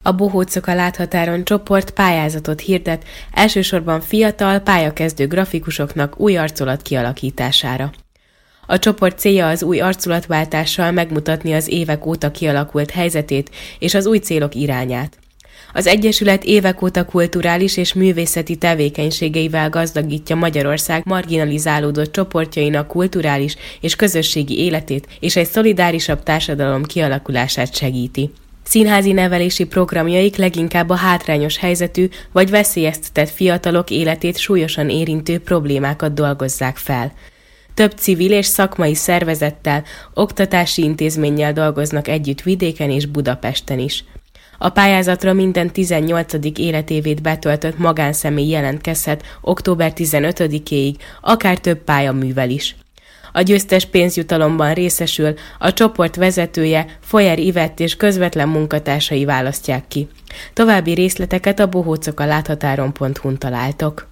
A Bohócok a Láthatáron csoport pályázatot hirdet, elsősorban fiatal, pályakezdő grafikusoknak új arculat kialakítására. A csoport célja az új arculatváltással megmutatni az évek óta kialakult helyzetét és az új célok irányát. Az Egyesület évek óta kulturális és művészeti tevékenységeivel gazdagítja Magyarország marginalizálódott csoportjainak kulturális és közösségi életét, és egy szolidárisabb társadalom kialakulását segíti. Színházi nevelési programjaik leginkább a hátrányos helyzetű vagy veszélyeztetett fiatalok életét súlyosan érintő problémákat dolgozzák fel. Több civil és szakmai szervezettel, oktatási intézménnyel dolgoznak együtt vidéken és Budapesten is. A pályázatra minden 18. életévét betöltött magánszemély jelentkezhet október 15-éig, akár több pályaművel is. A győztes pénzjutalomban részesül, a csoport vezetője, Foyer Ivett és közvetlen munkatársai választják ki. További részleteket a bohócokaláthatáron.hu-n találtok.